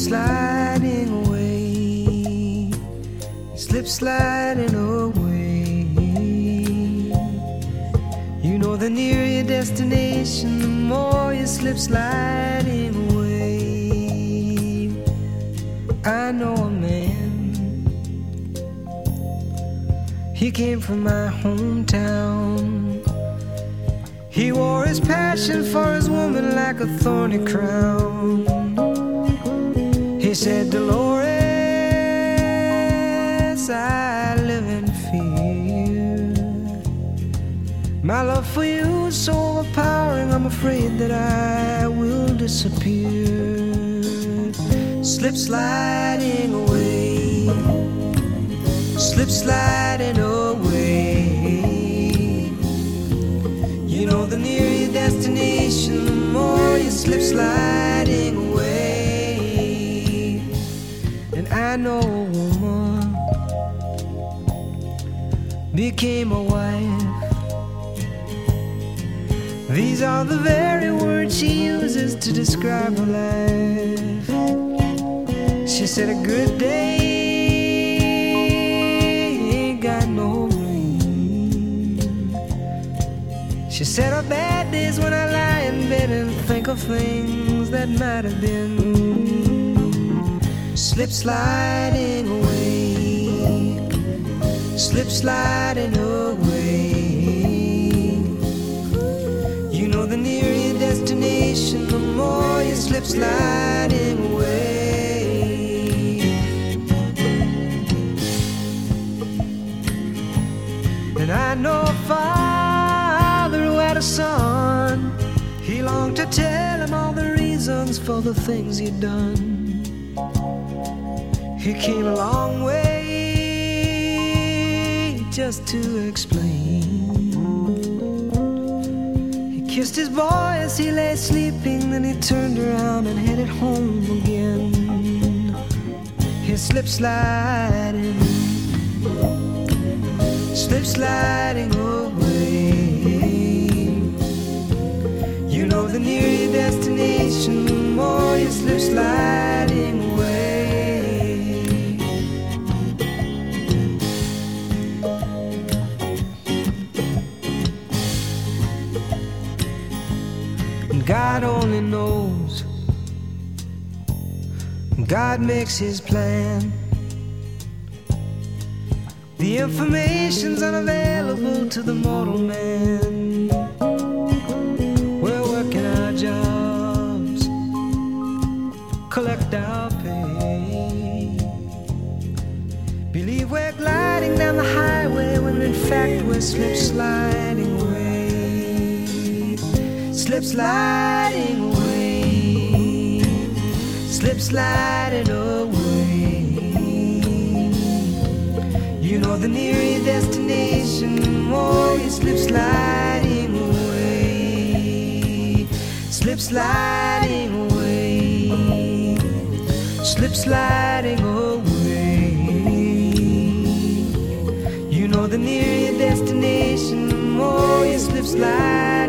sliding away, slip sliding away. You know the nearer your destination, the more you slip sliding away. I know a man, he came from my hometown. He wore his passion for his woman like a thorny crown. He said, Dolores, I live in fear. My love for you is so overpowering, I'm afraid that I will disappear. Slip sliding away, slip sliding away. You know the nearer your destination, the more you slip sliding away. And I know a woman became a wife. These are the very words she uses to describe her life. She said a good day ain't got no rain. She said her bad days when I lie in bed and think of things that might have been. Slip sliding away, slip sliding away. You know the nearer your destination, the more you slip sliding away. And I know a father who had a son. He longed to tell him all the reasons for the things he'd done. He came a long way just to explain. He kissed his boy as he lay sleeping, then he turned around and headed home again. He slipped sliding, slip sliding away. You know the nearer your destination, the more you slip sliding away. And God only knows, God makes his plan. The information's unavailable to the mortal man. We're working our jobs, collect our pay. Believe we're gliding down the highway when in fact we're slip sliding away. Slip sliding away, slip sliding away. You know the nearer your destination, the more you slip sliding away. Slip sliding away, slip sliding away. You know the nearer your destination, the more you slip sliding away.